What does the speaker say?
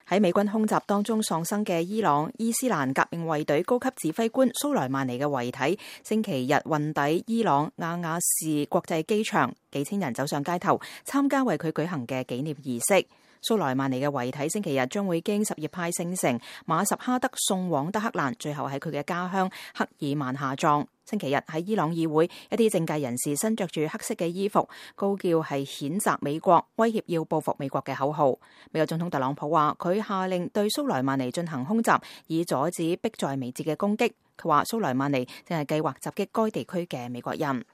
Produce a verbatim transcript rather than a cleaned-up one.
喺美軍空襲當中喪生嘅伊朗伊斯蘭革命衛隊高級指揮官蘇萊曼尼嘅遺體，星期日運抵伊朗亞亞士國際機場，幾千人走上街頭參加為佢舉行嘅紀念儀式。蘇萊曼尼嘅遺體星期日將會經什葉派聖城馬什哈德送往德黑蘭，最後喺佢嘅家鄉克爾曼下葬。星期日喺伊朗議會，一啲政界人士身着住黑色嘅衣服，高叫係譴責美國、威脅要報復美國嘅口號。美國總統特朗普話佢下令對蘇萊曼尼進行空襲，以阻止迫在眉睫嘅攻擊。佢話蘇萊曼尼正係計劃襲擊該地區嘅美國人。